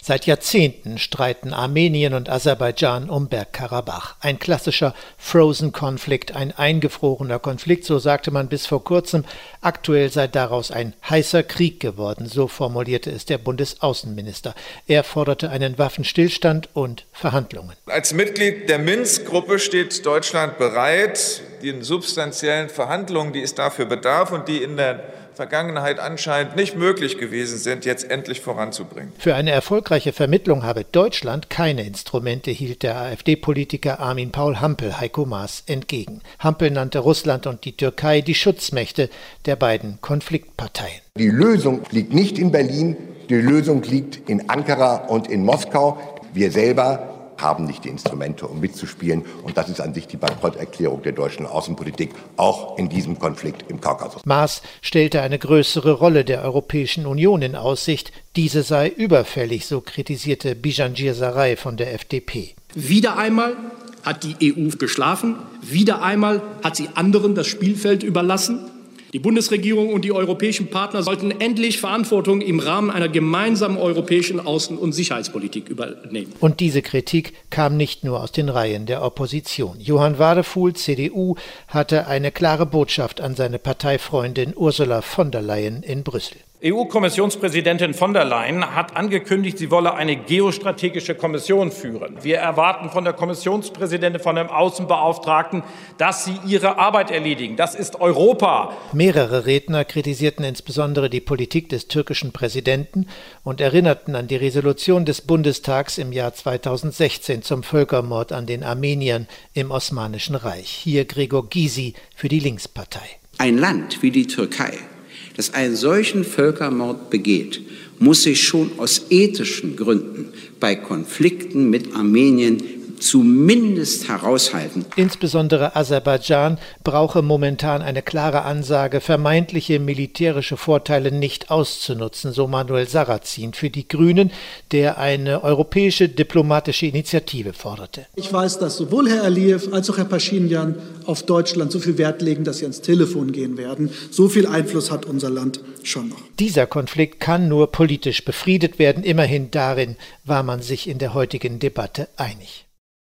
Seit Jahrzehnten streiten Armenien und Aserbaidschan um Bergkarabach. Ein klassischer Frozen-Konflikt, ein eingefrorener Konflikt, so sagte man bis vor kurzem. Aktuell sei daraus ein heißer Krieg geworden, so formulierte es der Bundesaußenminister. Er forderte einen Waffenstillstand und Verhandlungen. Als Mitglied der Minsk-Gruppe steht Deutschland bereit, die substanziellen Verhandlungen, die es dafür bedarf und die in der Vergangenheit anscheinend nicht möglich gewesen sind, jetzt endlich voranzubringen. Für eine erfolgreiche Vermittlung habe Deutschland keine Instrumente, hielt der AfD-Politiker Armin Paul Hampel Heiko Maas entgegen. Hampel nannte Russland und die Türkei die Schutzmächte der beiden Konfliktparteien. Die Lösung liegt nicht in Berlin, die Lösung liegt in Ankara und in Moskau. Wir selber haben nicht die Instrumente, um mitzuspielen. Und das ist an sich die Bankrotterklärung der deutschen Außenpolitik, auch in diesem Konflikt im Kaukasus. Maas stellte eine größere Rolle der Europäischen Union in Aussicht. Diese sei überfällig, so kritisierte Bijan Girsaray von der FDP. Wieder einmal hat die EU geschlafen. Wieder einmal hat sie anderen das Spielfeld überlassen. Die Bundesregierung und die europäischen Partner sollten endlich Verantwortung im Rahmen einer gemeinsamen europäischen Außen- und Sicherheitspolitik übernehmen. Und diese Kritik kam nicht nur aus den Reihen der Opposition. Johann Wadefuhl, CDU, hatte eine klare Botschaft an seine Parteifreundin Ursula von der Leyen in Brüssel. EU-Kommissionspräsidentin von der Leyen hat angekündigt, sie wolle eine geostrategische Kommission führen. Wir erwarten von der Kommissionspräsidentin, von dem Außenbeauftragten, dass sie ihre Arbeit erledigen. Das ist Europa. Mehrere Redner kritisierten insbesondere die Politik des türkischen Präsidenten und erinnerten an die Resolution des Bundestags im Jahr 2016 zum Völkermord an den Armeniern im Osmanischen Reich. Hier Gregor Gysi für die Linkspartei. Ein Land wie die Türkei, das einen solchen Völkermord begeht, muss sich schon aus ethischen Gründen bei Konflikten mit Armenien zumindest heraushalten. Insbesondere Aserbaidschan brauche momentan eine klare Ansage, vermeintliche militärische Vorteile nicht auszunutzen, so Manuel Sarrazin für die Grünen, der eine europäische diplomatische Initiative forderte. Ich weiß, dass sowohl Herr Aliyev als auch Herr Paschinjan auf Deutschland so viel Wert legen, dass sie ans Telefon gehen werden. So viel Einfluss hat unser Land schon noch. Dieser Konflikt kann nur politisch befriedet werden. Immerhin darin war man sich in der heutigen Debatte einig.